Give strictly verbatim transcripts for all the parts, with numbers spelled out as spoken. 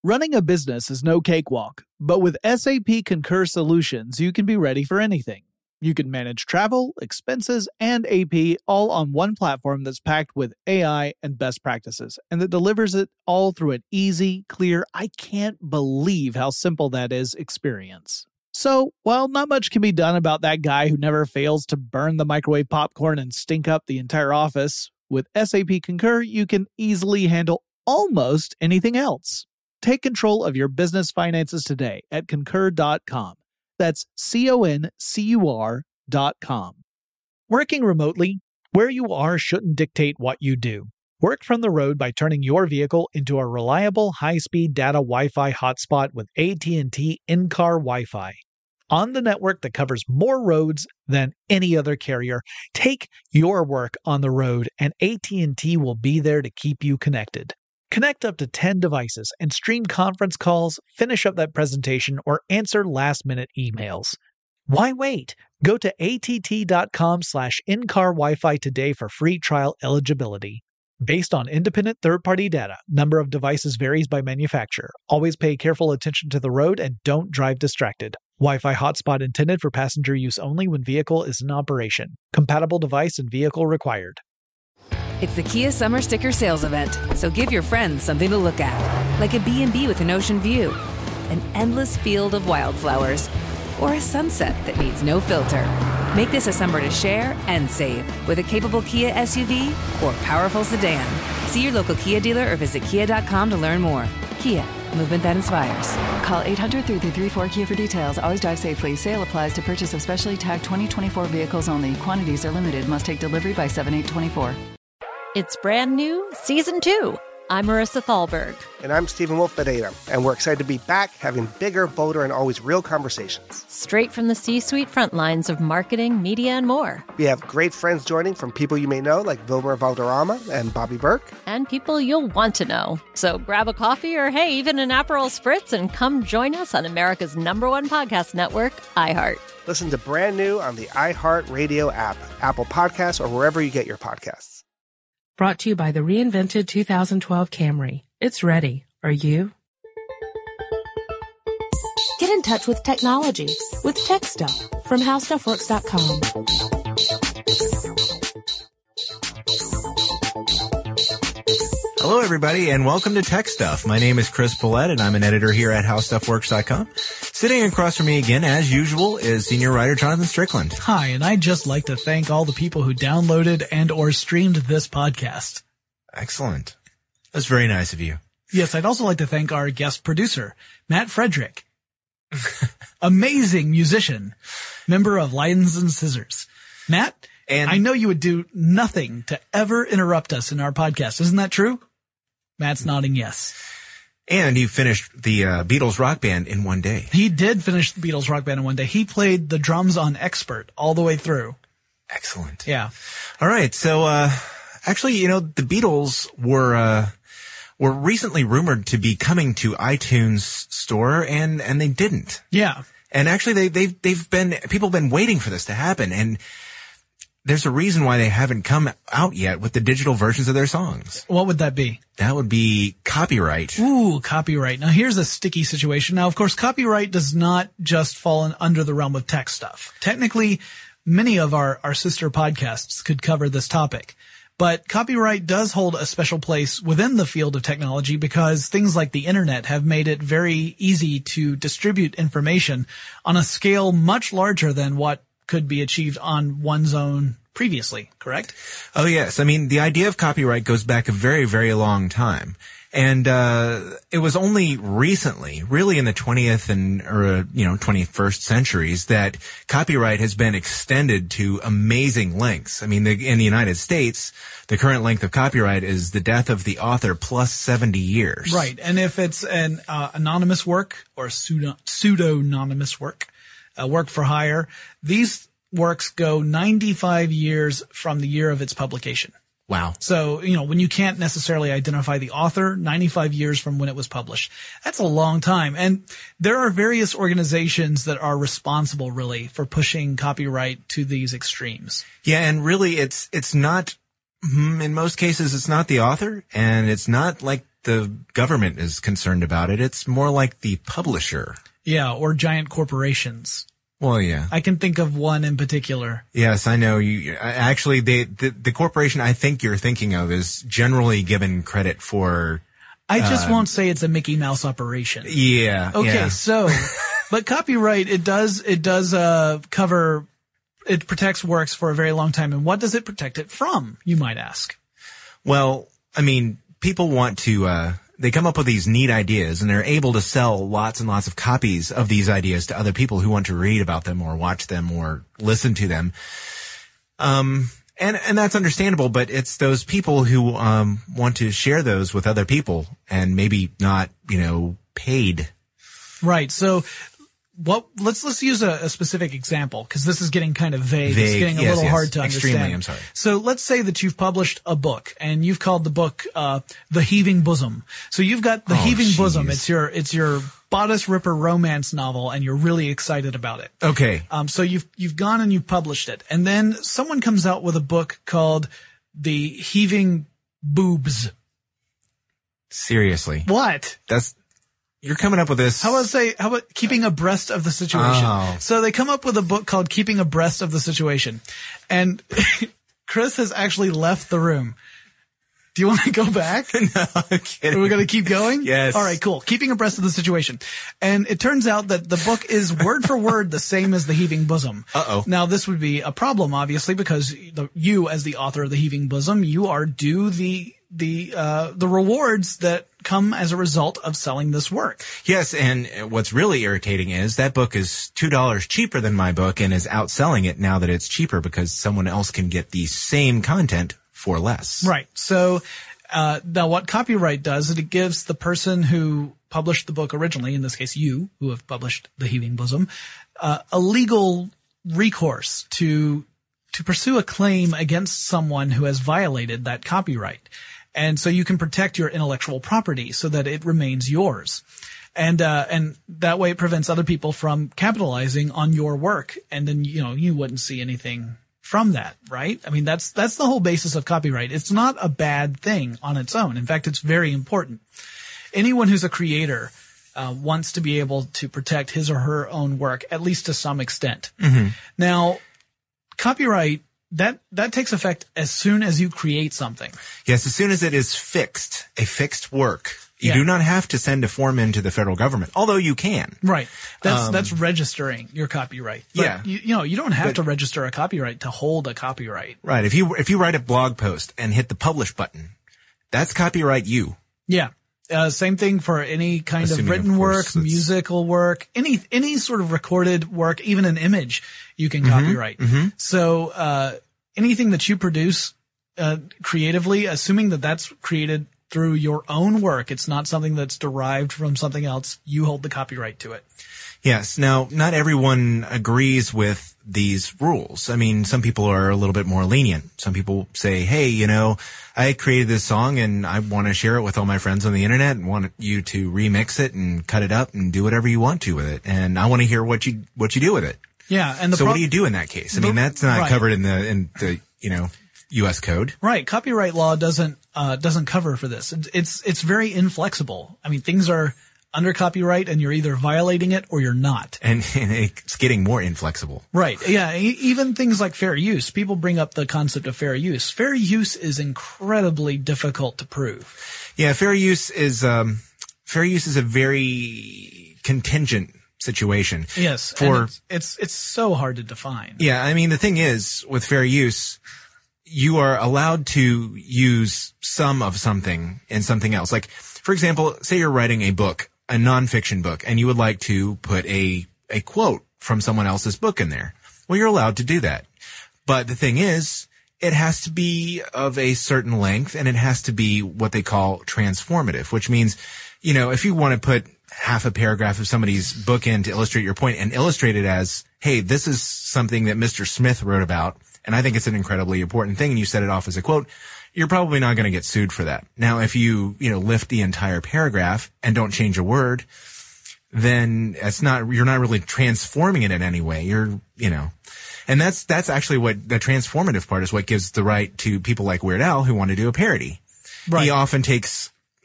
Running a business is no cakewalk, but with S A P Concur Solutions, you can be ready for anything. You can manage travel, expenses, and A P all on one platform that's packed with A I and best practices, and that delivers it all through an easy, clear, I can't believe how simple that is experience. So, while not much can be done about that guy who never fails to burn the microwave popcorn and stink up the entire office, with S A P Concur, you can easily handle almost anything else. Take control of your business finances today at concur dot com. That's C O N C U R dot com. Working remotely, where you are shouldn't dictate what you do. Work from the road by turning your vehicle into a reliable high-speed data Wi-Fi hotspot with A T and T in-car Wi-Fi. On the network that covers more roads than any other carrier, take your work on the road and A T and T will be there to keep you connected. Connect up to ten devices and stream conference calls, finish up that presentation, or answer last-minute emails. Why wait? Go to A T T dot com slash in-car Wi-Fi today for free trial eligibility. Based on independent third-party data, number of devices varies by manufacturer. Always pay careful attention to the road and don't drive distracted. Wi-Fi hotspot intended for passenger use only when vehicle is in operation. Compatible device and vehicle required. It's the Kia Summer Sticker Sales Event, so give your friends something to look at. Like a B and B with an ocean view, an endless field of wildflowers, or a sunset that needs no filter. Make this a summer to share and save with a capable Kia S U V or powerful sedan. See your local Kia dealer or visit kia dot com to learn more. Kia, movement that inspires. Call eight hundred, three three three, four Kia for details. Always drive safely. Sale applies to purchase of specially tagged twenty twenty-four vehicles only. Quantities are limited. Must take delivery by seven eight twenty-four. It's brand new, season two. I'm Marissa Thalberg. And I'm Stephen Wolf Pereira, and we're excited to be back having bigger, bolder, and always real conversations. Straight from the C-suite front lines of marketing, media, and more. We have great friends joining from people you may know, like Wilmer Valderrama and Bobby Burke. And people you'll want to know. So grab a coffee or, hey, even an Aperol Spritz and come join us on America's number one podcast network, iHeart. Listen to Brand New on the iHeartRadio app, Apple Podcasts, or wherever you get your podcasts. Brought to you by the reinvented two thousand twelve Camry. It's ready. Are you? Get in touch with technology with Tech Stuff from how stuff works dot com. Hello, everybody, and welcome to Tech Stuff. My name is Chris Pollette, and I'm an editor here at how stuff works dot com. Sitting across from me again, as usual, is senior writer Jonathan Strickland. Hi, and I'd just like to thank all the people who downloaded and or streamed this podcast. Excellent. That's very nice of you. Yes, I'd also like to thank our guest producer, Matt Frederick. Amazing musician, member of Lions and Scissors. Matt, and I know you would do nothing to ever interrupt us in our podcast. Isn't that true? Matt's nodding yes. And he finished the uh, Beatles Rock Band in one day. He did finish the Beatles Rock Band in one day. He played the drums on Expert all the way through. Excellent. Yeah. All right. So, uh, actually, you know, the Beatles were, uh, were recently rumored to be coming to iTunes Store, and, and they didn't. Yeah. And actually, they, they've, they've been, people have been waiting for this to happen. And there's a reason why they haven't come out yet with the digital versions of their songs. What would that be? That would be copyright. Ooh, copyright. Now, here's a sticky situation. Now, of course, copyright does not just fall in, under the realm of tech stuff. Technically, many of our, our sister podcasts could cover this topic. But copyright does hold a special place within the field of technology because things like the internet have made it very easy to distribute information on a scale much larger than what could be achieved on one's own previously, correct? Oh, yes. I mean, the idea of copyright goes back a very, very long time. And, uh, it was only recently, really in the twentieth and, or, you know, twenty-first centuries that copyright has been extended to amazing lengths. I mean, the, in the United States, the current length of copyright is the death of the author plus seventy years. Right. And if it's an, uh, anonymous work or pseudo, pseudonymous work, uh, work for hire, these works go ninety-five years from the year of its publication. Wow. So, you know, when you can't necessarily identify the author, ninety-five years from when it was published. That's a long time. And there are various organizations that are responsible really for pushing copyright to these extremes. Yeah. And really it's, it's not, in most cases, it's not the author and it's not like the government is concerned about it. It's more like the publisher. Yeah, or giant corporations. Well, yeah. I can think of one in particular. Yes, I know. You actually, they, the the corporation I think you're thinking of is generally given credit for. I just uh, won't say it's a Mickey Mouse operation. Yeah. Okay, yeah. so, but copyright, it does, it does, uh, cover, it protects works for a very long time. And what does it protect it from, you might ask? Well, I mean, people want to, uh, they come up with these neat ideas and they're able to sell lots and lots of copies of these ideas to other people who want to read about them or watch them or listen to them. Um, and, and that's understandable, but it's those people who, um, want to share those with other people and maybe not, you know, paid. Right. So what, let's, let's use a, a specific example because this is getting kind of vague. vague It's getting a yes, little yes. hard to Extremely, understand. I'm sorry. So let's say that you've published a book and you've called the book, uh, The Heaving Bosom. So you've got The Oh, Heaving geez. Bosom. It's your, it's your bodice ripper romance novel and you're really excited about it. Okay. Um, so you've, you've gone and you've published it. And then someone comes out with a book called The Heaving Boobs. Seriously. What? That's, you're coming up with this. How about say, how about keeping abreast of the situation? Oh. So they come up with a book called Keeping Abreast of the Situation. And Chris has actually left the room. Do you want to go back? No, I'm kidding. Are we going to keep going? Yes. All right, cool. Keeping abreast of the situation. And it turns out that the book is word for word the same as The Heaving Bosom. Uh-oh. Now, this would be a problem, obviously, because the, you, as the author of The Heaving Bosom, you are due the, the, uh, the rewards that come as a result of selling this work. Yes, and what's really irritating is that book is two dollars cheaper than my book and is outselling it now that it's cheaper because someone else can get the same content for less. Right. So, uh, now what copyright does is it gives the person who published the book originally, in this case you, who have published The Heaving Bosom, uh, a legal recourse to, to pursue a claim against someone who has violated that copyright. And so you can protect your intellectual property so that it remains yours. And, uh, and that way it prevents other people from capitalizing on your work. And then, you know, you wouldn't see anything from that, right? I mean, that's, that's the whole basis of copyright. It's not a bad thing on its own. In fact, it's very important. Anyone who's a creator, uh, wants to be able to protect his or her own work, at least to some extent. Mm-hmm. Now, copyright, that, that takes effect as soon as you create something. Yes, as soon as it is fixed, a fixed work. You Yeah. do not have to send a form into the federal government, although you can. Right. That's, Um, that's registering your copyright. But Yeah. You, you know, you don't have But- to register a copyright to hold a copyright. Right. If you if you write a blog post and hit the publish button, that's copyright you. Yeah. Uh, same thing for any kind Assuming, of of written course, work, it's- musical work, any, any sort of recorded work, even an image you can Mm-hmm. copyright. So, uh, anything that you produce, uh, creatively, assuming that that's created through your own work, it's not something that's derived from something else, you hold the copyright to it. Yes. Now, not everyone agrees with these rules. I mean, some people are a little bit more lenient. Some people say, hey, you know, I created this song and I want to share it with all my friends on the internet and want you to remix it and cut it up and do whatever you want to with it. And I want to hear what you, what you do with it. Yeah. And the So pro- what do you do in that case? I mean, The- that's not right. covered in the, in the, you know, U S code. Right. Copyright law doesn't, uh, doesn't cover for this. It's, it's, it's very inflexible. I mean, things are under copyright and you're either violating it or you're not. And, and it's getting more inflexible. Right. Yeah. E- even things like fair use. People bring up the concept of fair use. Fair use is incredibly difficult to prove. Yeah. Fair use is, um, fair use is a very contingent situation. Yes. For, and it's, it's, it's so hard to define. yeah. I mean, the thing is with fair use, you are allowed to use some of something in something else. Like, for example, say you're writing a book, a nonfiction book, and you would like to put a, a quote from someone else's book in there. Well, you're allowed to do that. But the thing is, it has to be of a certain length and it has to be what they call transformative, which means, you know, if you want to put half a paragraph of somebody's book in to illustrate your point and illustrate it as, hey, this is something that Mister Smith wrote about, and I think it's an incredibly important thing, and you set it off as a quote, you're probably not going to get sued for that. Now, if you, you know, lift the entire paragraph and don't change a word, then it's not, you're not really transforming it in any way. You're, you know, and that's, that's actually what the transformative part is what gives the right to people like Weird Al who want to do a parody. Right. He often takes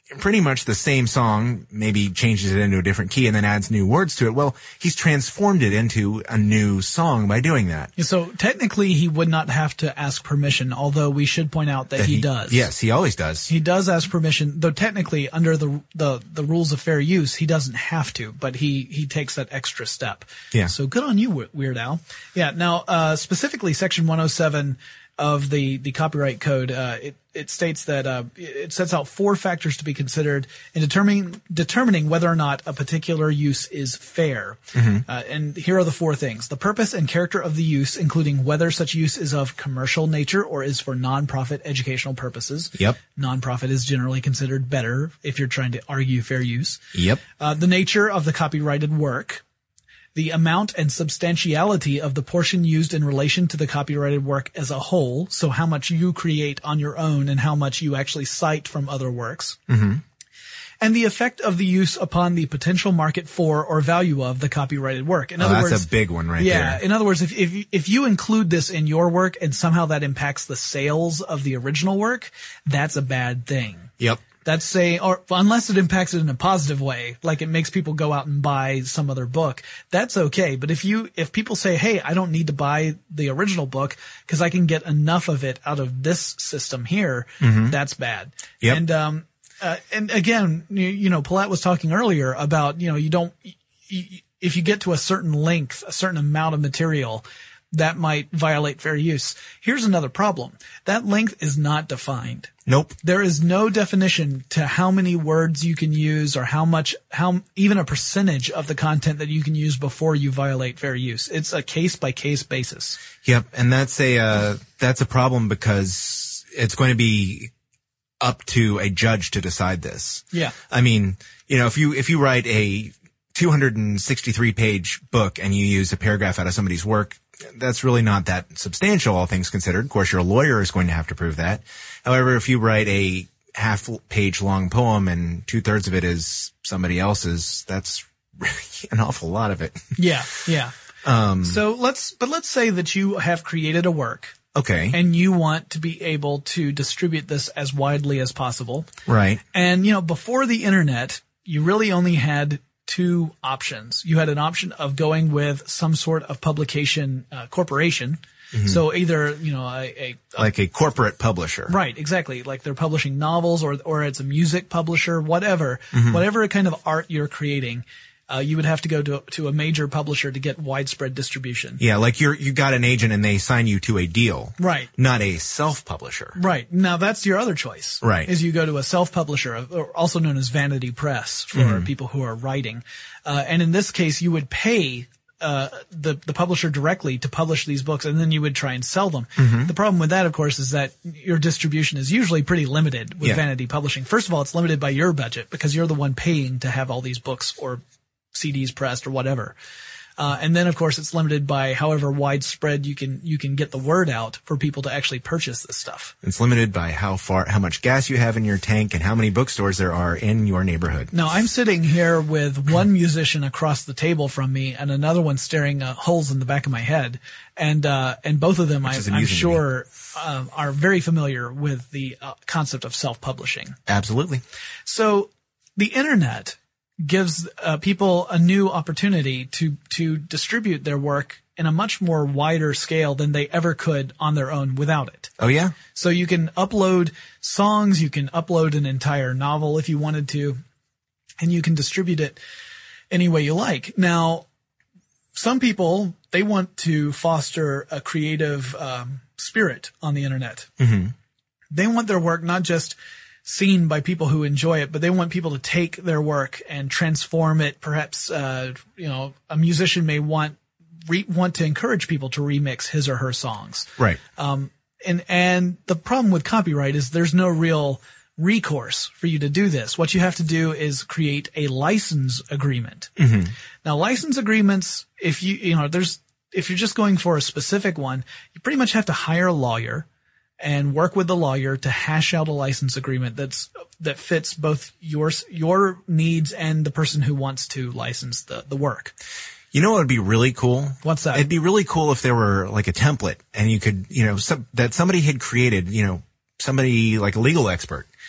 pretty much the same song, maybe changes it into a different key and then adds new words to it. Well, he's transformed it into a new song by doing that. So technically he would not have to ask permission, although we should point out that, that he, he does. Yes, he always does. He does ask permission, though technically under the, the, the rules of fair use, he doesn't have to, but he, he takes that extra step. Yeah. So good on you, Weird Al. Yeah. Now, uh, specifically section one oh seven of the, the copyright code, uh, it, it states that, uh, it sets out four factors to be considered in determining, determining whether or not a particular use is fair. Mm-hmm. Uh, and here are the four things. The purpose and character of the use, including whether such use is of commercial nature or is for nonprofit educational purposes. Yep. Nonprofit is generally considered better if you're trying to argue fair use. Yep. Uh, the nature of the copyrighted work. The amount and substantiality of the portion used in relation to the copyrighted work as a whole, so how much you create on your own and how much you actually cite from other works. Mm-hmm. And the effect of the use upon the potential market for or value of the copyrighted work. In oh, other that's words, a big one right yeah, there. Yeah, in other words, if, if, if you include this in your work and somehow that impacts the sales of the original work, that's a bad thing. Yep. That's say, or unless it impacts it in a positive way, like it makes people go out and buy some other book, that's okay. But if you, if people say, hey, I don't need to buy the original book because I can get enough of it out of this system here, mm-hmm. that's bad. Yep. And, um, uh, and again, you, you know, Paulette was talking earlier about, you know, you don't, you, if you get to a certain length, a certain amount of material, that might violate fair use. Here's another problem. That length is not defined. Nope. There is no definition to how many words you can use or how much, how, even a percentage of the content that you can use before you violate fair use. It's a case by case basis. Yep. And that's a, uh, that's a problem because it's going to be up to a judge to decide this. Yeah. I mean, you know, if you, if you write a two hundred sixty-three page book and you use a paragraph out of somebody's work, that's really not that substantial, all things considered. Of course, your lawyer is going to have to prove that. However, if you write a half page long poem and two thirds of it is somebody else's, that's really an awful lot of it. Yeah. Yeah. Um, so let's, but let's say that you have created a work. Okay. And you want to be able to distribute this as widely as possible. Right. And, you know, before the internet, you really only had two options. You had an option of going with some sort of publication uh, corporation. Mm-hmm. So either, you know, a, a, a like a corporate publisher. Right, exactly. Like they're publishing novels or or it's a music publisher, whatever. Mm-hmm. Whatever kind of art you're creating, uh, you would have to go to to a major publisher to get widespread distribution. Yeah, like you're you got an agent and they sign you to a deal. Right. Not a self-publisher. Right. Now that's your other choice. Right. Is you go to a self-publisher, or also known as vanity press for mm-hmm. people who are writing. Uh, and in this case, you would pay uh the the publisher directly to publish these books, and then you would try and sell them. Mm-hmm. The problem with that, of course, is that your distribution is usually pretty limited with yeah. vanity publishing. First of all, it's limited by your budget because you're the one paying to have all these books or C Ds pressed or whatever. Uh, and then, of course, it's limited by however widespread you can you can get the word out for people to actually purchase this stuff. It's limited by how far, how much gas you have in your tank and how many bookstores there are in your neighborhood. Now, I'm sitting here with one musician across the table from me and another one staring uh, holes in the back of my head. And uh, and both of them, I, I'm sure, uh, are very familiar with the uh, concept of self-publishing. Absolutely. So the internet gives uh, people a new opportunity to to distribute their work in a much more wider scale than they ever could on their own without it. Oh, yeah? So you can upload songs, you can upload an entire novel if you wanted to, and you can distribute it any way you like. Now, some people, they want to foster a creative um, spirit on the internet. Mm-hmm. They want their work not just seen by people who enjoy it, but they want people to take their work and transform it. Perhaps, uh, you know, a musician may want, re- want to encourage people to remix his or her songs. Right. Um, and, and the problem with copyright is there's no real recourse for you to do this. What you have to do is create a license agreement. Mm-hmm. Now, license agreements, if you, you know, there's, if you're just going for a specific one, you pretty much have to hire a lawyer and work with the lawyer to hash out a license agreement that's that fits both your your needs and the person who wants to license the the work. You know what would be really cool? What's that? It'd be really cool if there were like a template and you could, you know, some, that somebody had created, you know, somebody like a legal expert.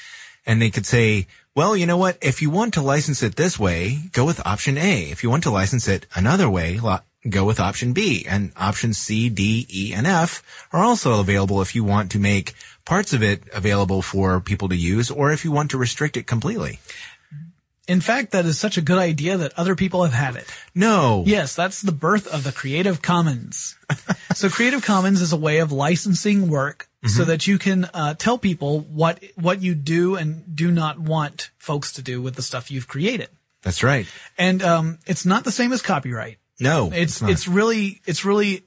And they could say, well, you know what? If you want to license it this way, go with option A. If you want to license it another way, lo- go with option B. And options C, D, E, and F are also available if you want to make parts of it available for people to use, or if you want to restrict it completely. In fact, that is such a good idea that other people have had it. No. Yes, that's the birth of the Creative Commons. So Creative Commons is a way of licensing work mm-hmm. so that you can uh, tell people what what you do and do not want folks to do with the stuff you've created. That's right. And um, it's not the same as copyright. No, it's it's, it's really it's really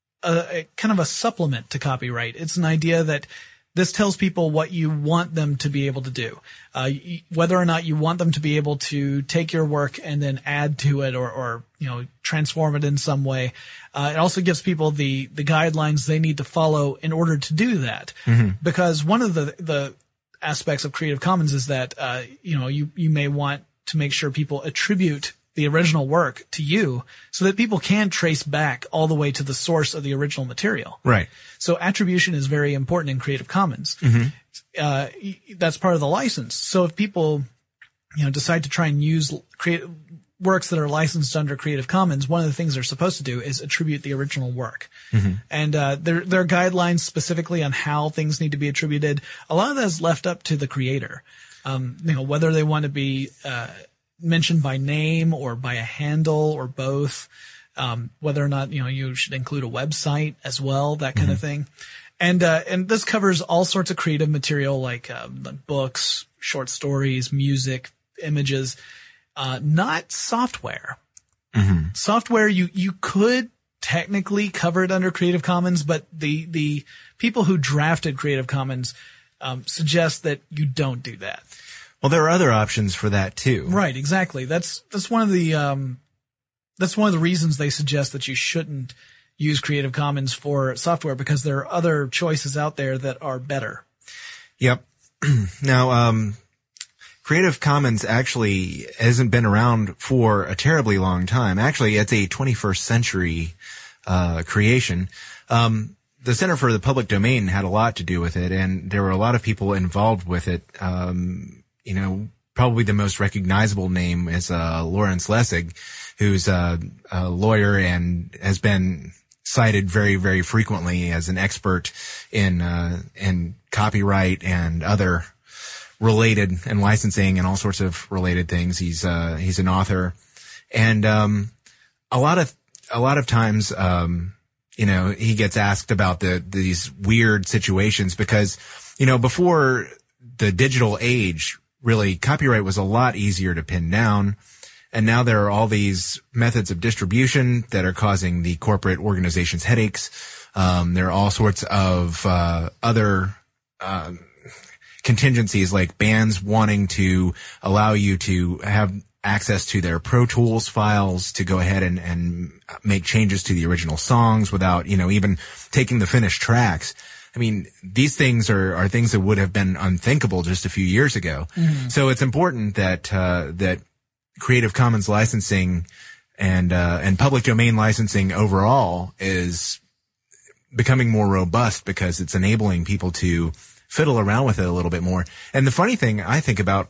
a, a kind of a supplement to copyright. It's an idea that this tells people what you want them to be able to do, uh, whether or not you want them to be able to take your work and then add to it or, or you know, transform it in some way. Uh, it also gives people the the guidelines they need to follow in order to do that. Mm-hmm. Because one of the the aspects of Creative Commons is that uh, you know you you may want to make sure people attribute the original work to you so that people can trace back all the way to the source of the original material. Right. So attribution is very important in Creative Commons. Mm-hmm. Uh, that's part of the license. So if people, you know, decide to try and use create works that are licensed under Creative Commons, one of the things they're supposed to do is attribute the original work. Mm-hmm. And, uh, there, there are guidelines specifically on how things need to be attributed. A lot of that is left up to the creator. Um, you know, whether they want to be, uh, mentioned by name or by a handle or both, um, whether or not, you know, you should include a website as well, that kind mm-hmm. of thing. And, uh, and this covers all sorts of creative material like, um, like books, short stories, music, images, uh, not software. Mm-hmm. Software, you, you could technically cover it under Creative Commons, but the, the people who drafted Creative Commons, um, suggest that you don't do that. Well, there are other options for that too. Right, exactly. That's that's one of the um, that's one of the reasons they suggest that you shouldn't use Creative Commons for software, because there are other choices out there that are better. Yep. Now, um, Creative Commons actually hasn't been around for a terribly long time. Actually, it's a twenty-first century uh, creation. Um, the Center for the Public Domain had a lot to do with it, and there were a lot of people involved with it. Um, You know, probably the most recognizable name is uh, Lawrence Lessig, who's a, a lawyer and has been cited very, very frequently as an expert in uh, in copyright and other related and licensing and all sorts of related things. He's uh, he's an author, and um, a lot of a lot of times, um, you know, he gets asked about the these weird situations because, you know, before the digital age, really, copyright was a lot easier to pin down, and now there are all these methods of distribution that are causing the corporate organizations headaches. Um, there are all sorts of uh, other uh, contingencies, like bands wanting to allow you to have access to their Pro Tools files to go ahead and, and make changes to the original songs without, you know, even taking the finished tracks. I mean, these things are, are things that would have been unthinkable just a few years ago. Mm-hmm. So it's important that, uh, that Creative Commons licensing and, uh, and public domain licensing overall is becoming more robust because it's enabling people to fiddle around with it a little bit more. And the funny thing I think about,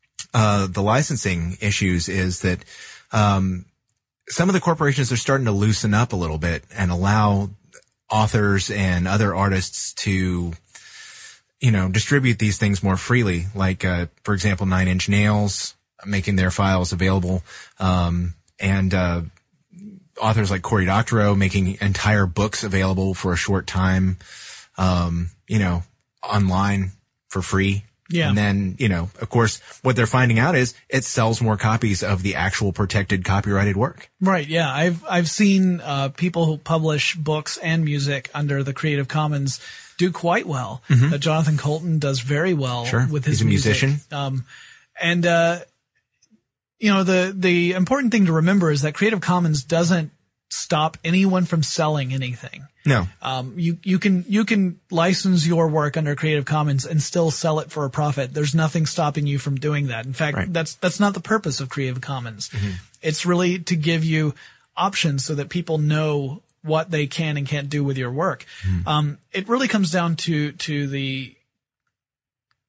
uh, the licensing issues is that, um, some of the corporations are starting to loosen up a little bit and allow authors and other artists to, you know, distribute these things more freely. Like, uh, for example, Nine Inch Nails making their files available, um, and, uh, authors like Cory Doctorow making entire books available for a short time, um, you know, online for free. Yeah. And then, you know, of course, what they're finding out is it sells more copies of the actual protected copyrighted work. Right. Yeah. I've, I've seen, uh, people who publish books and music under the Creative Commons do quite well. Mm-hmm. Uh, Jonathan Colton does very well sure. with his He's a music. musician. Um, and, uh, you know, the, the important thing to remember is that Creative Commons doesn't stop anyone from selling anything. No. Um, you, you can, you can license your work under Creative Commons and still sell it for a profit. There's nothing stopping you from doing that. In fact, right. that's, that's not the purpose of Creative Commons. Mm-hmm. It's really to give you options so that people know what they can and can't do with your work. Mm-hmm. Um, it really comes down to, to the,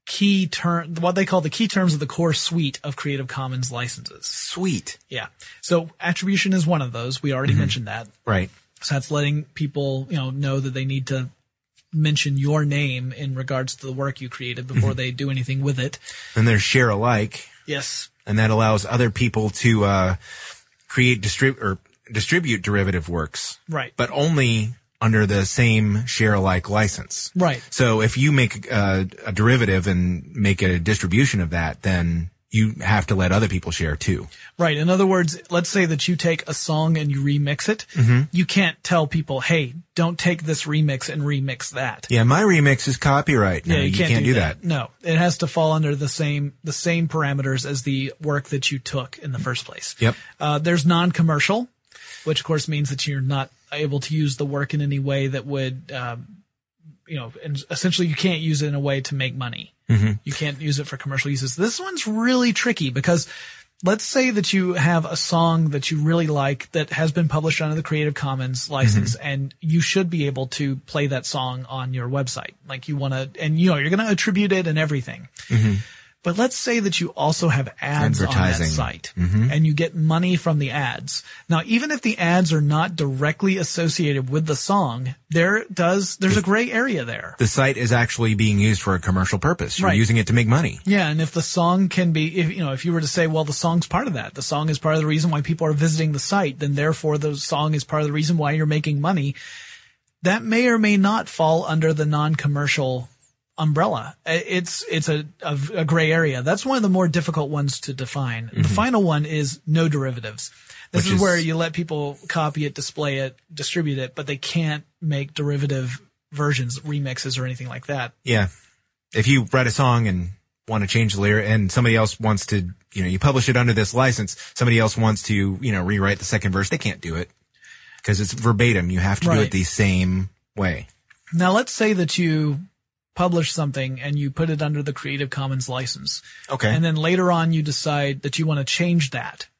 key term, what they call the key terms of the core suite of Creative Commons licenses. Sweet. Yeah. So attribution is one of those. We already mm-hmm. mentioned that. Right. So that's letting people, you know, know that they need to mention your name in regards to the work you created before mm-hmm. they do anything with it. And there's share alike. Yes. And that allows other people to uh, create distrib- or distribute derivative works. Right. But only under the same share alike license. Right. So if you make a, a derivative and make a distribution of that, then you have to let other people share too. Right. In other words, let's say that you take a song and you remix it. Mm-hmm. You can't tell people, hey, don't take this remix and remix that. Yeah, my remix is copyright. No, yeah, you, you can't, can't do, do that. that. No, it has to fall under the same the same parameters as the work that you took in the first place. Yep. Uh, there's non-commercial, which of course means that you're not able to use the work in any way that would, um, you know, and essentially you can't use it in a way to make money. Mm-hmm. You can't use it for commercial uses. This one's really tricky because let's say that you have a song that you really like that has been published under the Creative Commons license mm-hmm. and you should be able to play that song on your website. Like you want to, and you know, you're going to attribute it and everything. Mm-hmm. But let's say that you also have ads on that site mm-hmm. and you get money from the ads. Now, even if the ads are not directly associated with the song, there does, there's a gray area there. The site is actually being used for a commercial purpose. You're right. using it to make money. Yeah. And if the song can be, if, you know, if you were to say, well, the song's part of that, the song is part of the reason why people are visiting the site, then therefore the song is part of the reason why you're making money. That may or may not fall under the non-commercial umbrella. It's, it's a, a, a gray area. That's one of the more difficult ones to define. Mm-hmm. The final one is no derivatives. This is, is where you let people copy it, display it, distribute it, but they can't make derivative versions, remixes or anything like that. Yeah. If you write a song and want to change the lyric and somebody else wants to, you know, you publish it under this license, somebody else wants to, you know, rewrite the second verse, they can't do it because it's verbatim. You have to right. do it the same way. Now let's say that you publish something and you put it under the Creative Commons license. Okay. And then later on you decide that you want to change that.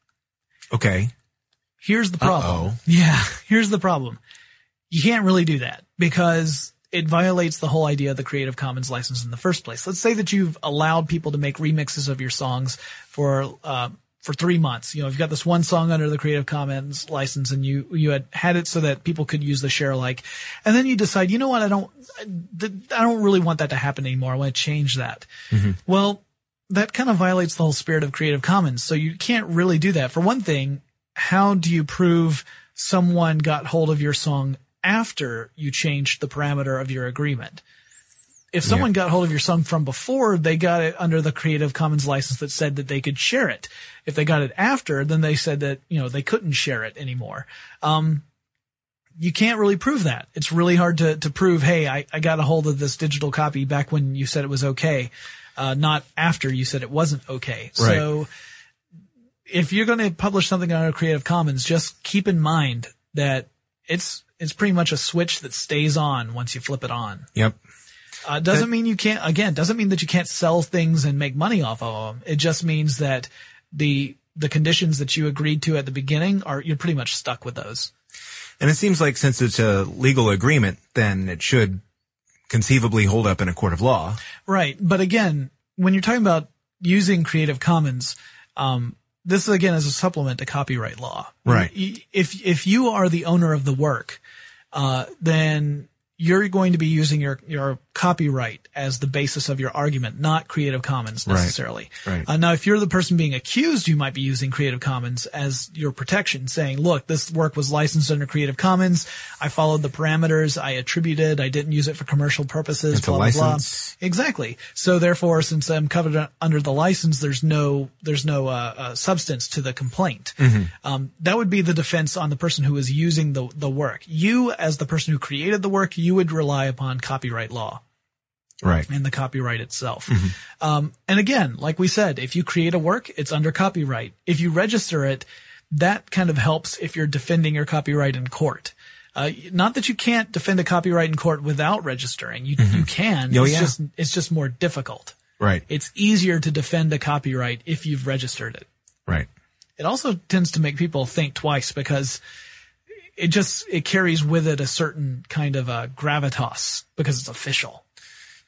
Okay. Here's the problem. Uh-oh. Yeah, here's the problem. You can't really do that because it violates the whole idea of the Creative Commons license in the first place. Let's say that you've allowed people to make remixes of your songs for, uh, for three months. You know, you've got this one song under the Creative Commons license and you, you had had it so that people could use the share alike. And then you decide, you know what? I don't, I don't really want that to happen anymore. I want to change that. Mm-hmm. Well, that kind of violates the whole spirit of Creative Commons. So you can't really do that. For one thing, how do you prove someone got hold of your song after you changed the parameter of your agreement? If someone yeah. got hold of your song from before, they got it under the Creative Commons license that said that they could share it. If they got it after, then they said that, you know, they couldn't share it anymore. Um, you can't really prove that. It's really hard to, to prove, hey, I, I got a hold of this digital copy back when you said it was okay, uh, not after you said it wasn't okay. Right. So if you're going to publish something under Creative Commons, just keep in mind that it's, it's pretty much a switch that stays on once you flip it on. Yep. Uh, doesn't mean you can't, again, doesn't mean that you can't sell things and make money off of them. It just means that the, the conditions that you agreed to at the beginning are, you're pretty much stuck with those. And it seems like since it's a legal agreement, then it should conceivably hold up in a court of law. Right. But again, when you're talking about using Creative Commons, um, this again is a supplement to copyright law. Right. If, if you are the owner of the work, uh, then you're going to be using your, your copyright as the basis of your argument, not Creative Commons necessarily. Right. Right. Uh, now, if you're the person being accused, you might be using Creative Commons as your protection, saying, look, this work was licensed under Creative Commons. I followed the parameters. I attributed. I didn't use it for commercial purposes. It's blah, a blah, license. blah. Exactly. So therefore, since I'm covered under the license, there's no, there's no, uh, uh substance to the complaint. Mm-hmm. Um, that would be the defense on the person who is using the, the work. You, as the person who created the work, you would rely upon copyright law. Right. And the copyright itself. Mm-hmm. Um, and again, like we said, if you create a work, it's under copyright. If you register it, that kind of helps if you're defending your copyright in court. Uh, not that you can't defend a copyright in court without registering. You, mm-hmm. you can. Oh, it's yeah. just, it's just more difficult. Right. It's easier to defend a copyright if you've registered it. Right. It also tends to make people think twice because it just, it carries with it a certain kind of a gravitas because it's official.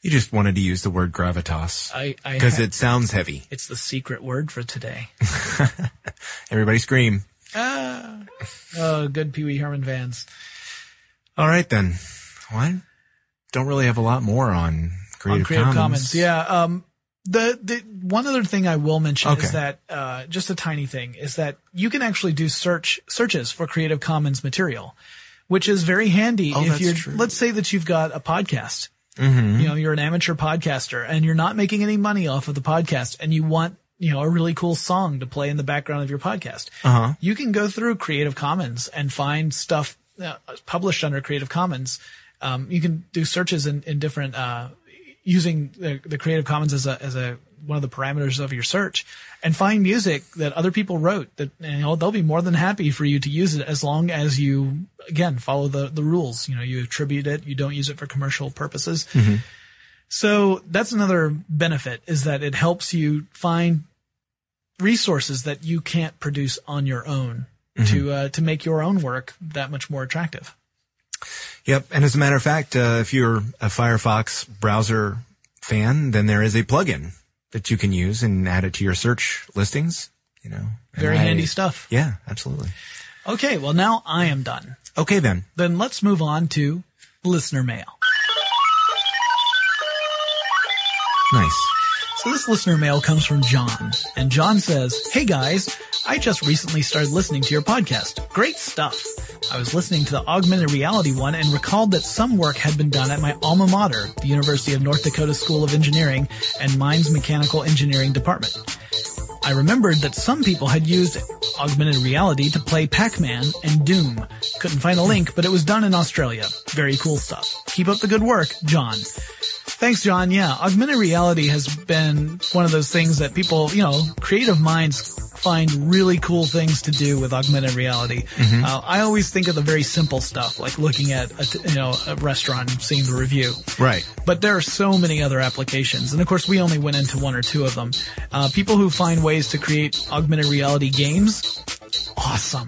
You just wanted to use the word gravitas. I, I Because ha- it sounds heavy. It's the secret word for today. Everybody scream. Ah. Oh, good Pee Wee Herman fans. All right, then. Well, I don't really have a lot more on Creative, on Creative Commons. Commons. Yeah. Um, the, the, one other thing I will mention Okay. is that, uh, just a tiny thing is that you can actually do search, searches for Creative Commons material, which is very handy Oh, if that's you're, true. let's say that you've got a podcast. Mm-hmm. You know, you're an amateur podcaster and you're not making any money off of the podcast and you want, you know, a really cool song to play in the background of your podcast. Uh-huh. You can go through Creative Commons and find stuff uh, published under Creative Commons. Um, you can do searches in, in different, uh, using the, the Creative Commons as a, as a, one of the parameters of your search and find music that other people wrote that, you know, they'll be more than happy for you to use it as long as you, again, follow the, the rules. You know, you attribute it, you don't use it for commercial purposes. Mm-hmm. So that's another benefit is that it helps you find resources that you can't produce on your own Mm-hmm. to, uh, to make your own work that much more attractive. Yep. And as a matter of fact, uh, if you're a Firefox browser fan, then there is a plugin that you can use and add it to your search listings, you know. And Very I- handy stuff. Yeah, absolutely. Okay. Well, now I am done. Okay, then. Then let's move on to listener mail. Nice. So this listener mail comes from John, and John says, "Hey guys, I just recently started listening to your podcast. Great stuff. I was listening to the augmented reality one and recalled that some work had been done at my alma mater, the University of North Dakota School of Engineering and Mines Mechanical Engineering Department. I remembered that some people had used augmented reality to play Pac-Man and Doom. Couldn't find a link, but it was done in Australia. Very cool stuff. Keep up the good work, John." Thanks, John. Yeah, augmented reality has been one of those things that people, you know, creative minds find really cool things to do with augmented reality. Mm-hmm. Uh, I always think of the very simple stuff, like looking at, a, you know, a restaurant and seeing the review. Right. But there are so many other applications. And of course, we only went into one or two of them. Uh, people who find ways to create augmented reality games, awesome.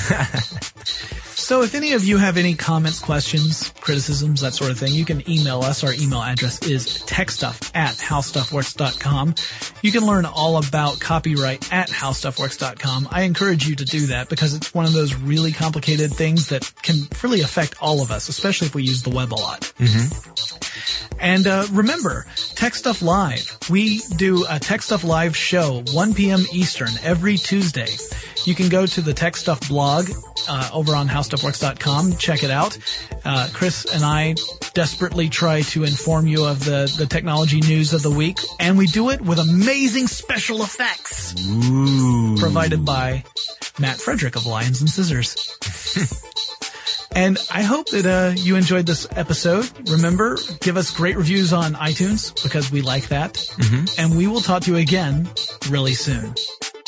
So if any of you have any comments, questions, criticisms, that sort of thing, you can email us. Our email address is techstuff at howstuffworks dot com. You can learn all about copyright at howstuffworks dot com. I encourage you to do that because it's one of those really complicated things that can really affect all of us, especially if we use the web a lot. Mm-hmm. And uh, remember, Tech Stuff Live. We do a Tech Stuff Live show, one p.m. Eastern, every Tuesday. You can go to the Tech Stuff blog uh, over on how stuff works dot com. Check it out. Uh, Chris and I desperately try to inform you of the, the technology news of the week, and we do it with amazing special effects Ooh. provided by Matt Frederick of Lions and Scissors. And I hope that uh, you enjoyed this episode. Remember, give us great reviews on iTunes because we like that. Mm-hmm. And we will talk to you again really soon.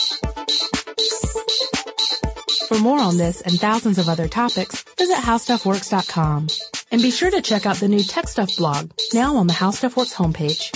For more on this and thousands of other topics, visit how stuff works dot com. And be sure to check out the new Tech Stuff blog, now on the How Stuff Works homepage.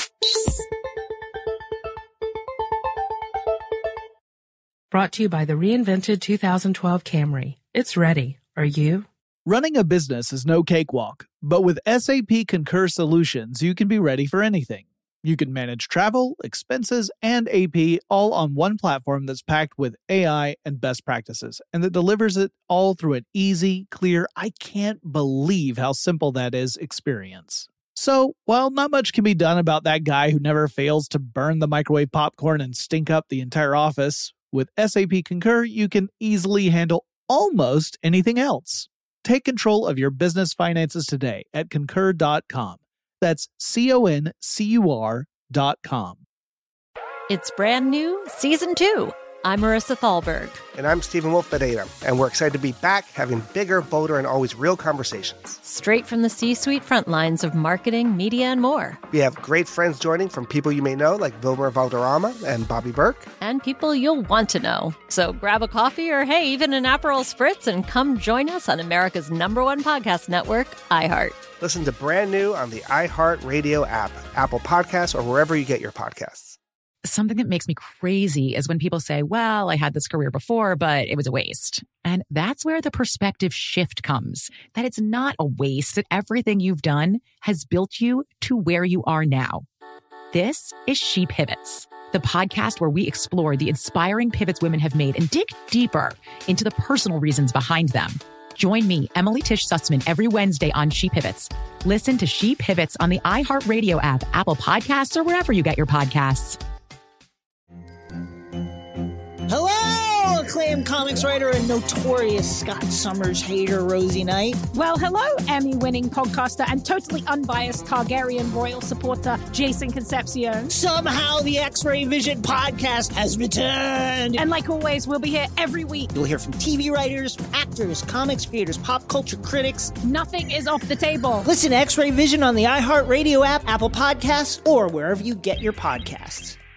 Brought to you by the reinvented two thousand twelve Camry. It's ready. Are you? Running a business is no cakewalk, but with S A P Concur Solutions, you can be ready for anything. You can manage travel, expenses, and A P all on one platform that's packed with A I and best practices, and that delivers it all through an easy, clear, I can't believe how simple that is experience. So, while not much can be done about that guy who never fails to burn the microwave popcorn and stink up the entire office, with S A P Concur, you can easily handle almost anything else. Take control of your business finances today at concur dot com. That's C O N C U R dot com. It's brand new, season two. I'm Marissa Thalberg. And I'm Stephen Wolf Bedeta, and we're excited to be back having bigger, bolder, and always real conversations. Straight from the C-suite front lines of marketing, media, and more. We have great friends joining from people you may know, like Wilmer Valderrama and Bobby Burke. And people you'll want to know. So grab a coffee or, hey, even an Aperol Spritz and come join us on America's number one podcast network, iHeart. Listen to brand new on the iHeart Radio app, Apple Podcasts, or wherever you get your podcasts. Something that makes me crazy is when people say, well, I had this career before, but it was a waste. And that's where the perspective shift comes, that it's not a waste, that everything you've done has built you to where you are now. This is She Pivots, the podcast where we explore the inspiring pivots women have made and dig deeper into the personal reasons behind them. Join me, Emily Tish Sussman, every Wednesday on She Pivots. Listen to She Pivots on the iHeartRadio app, Apple Podcasts, or wherever you get your podcasts. Hello, acclaimed comics writer and notorious Scott Summers hater, Rosie Knight. Well, hello, Emmy-winning podcaster and totally unbiased Targaryen royal supporter, Jason Concepcion. Somehow the X-Ray Vision podcast has returned. And like always, we'll be here every week. You'll hear from T V writers, actors, comics creators, pop culture critics. Nothing is off the table. Listen to X-Ray Vision on the iHeartRadio app, Apple Podcasts, or wherever you get your podcasts.